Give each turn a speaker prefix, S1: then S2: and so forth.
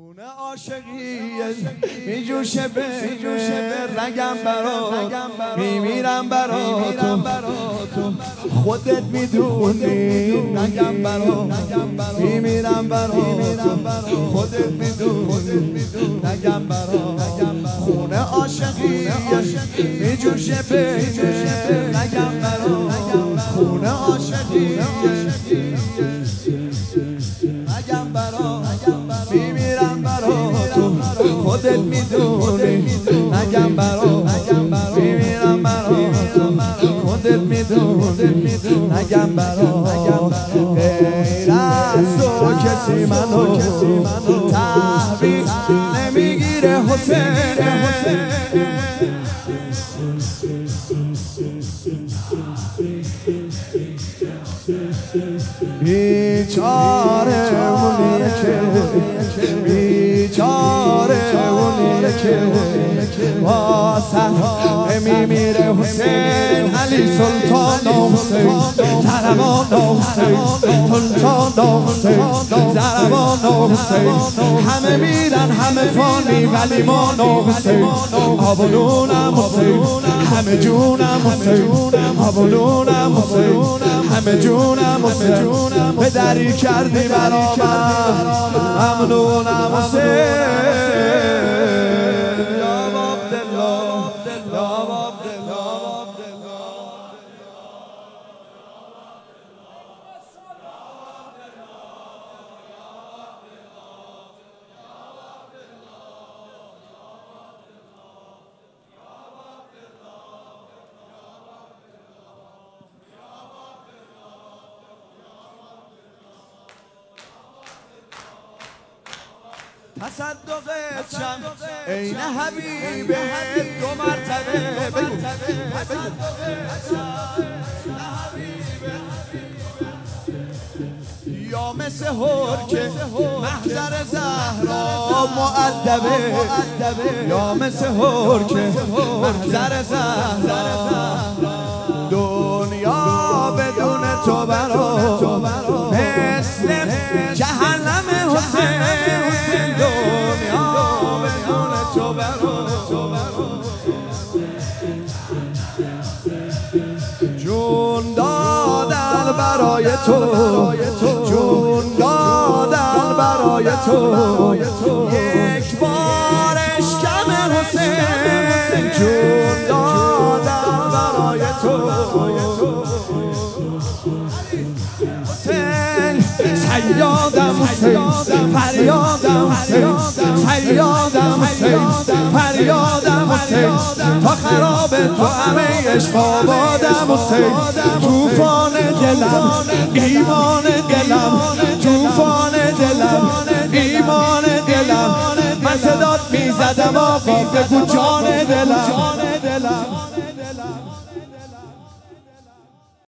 S1: خونه عاشقیه میجوشه بین رگم برات میمیرم برات تو خودت میدونی رگم برات میمیرم برات خودت میدونی رگم برات خونه عاشقیه میجوشه بین رگم برات خونه عاشقیه رگم برات میمیرم برات تو خودت میدونی نگم برات میمیرم برات تو خودت میدونی نگم برات غیر از تو کسی منو تحویل نمیگیره حسین بیچاره اونیه که بیچاره اونیه که واسه میمیره حسین علی سلطان حسین زربان حسین سلطان حسین زربان حسین همه میرن همه فانی ولی ما حسین آبونونم حسین همه جونم حسین آبونونم حسین همه جونم حسین به دری کردی برا من ممنونم حسین تصدقت شم این حبیبه دو مرتبه بگو یا مثل هرکه محضر زهرا مؤدبه یا مثل هرکه محضر زهرا دنیا بدون تو برا مثل جهنم حسین دنیا بدون تو برا جون دادن برای تو جون دادن برای تو یک بارش کم حسین جون دادن برای تو سیادم حسین فریادم حسین سیادم حسین فریادم حسین تا خراب تو همه عشق آبادم حسین توفان دلم ایمان دلم توفان دلم ایمان دلم من صدات میزدم آقا بگو جان دلم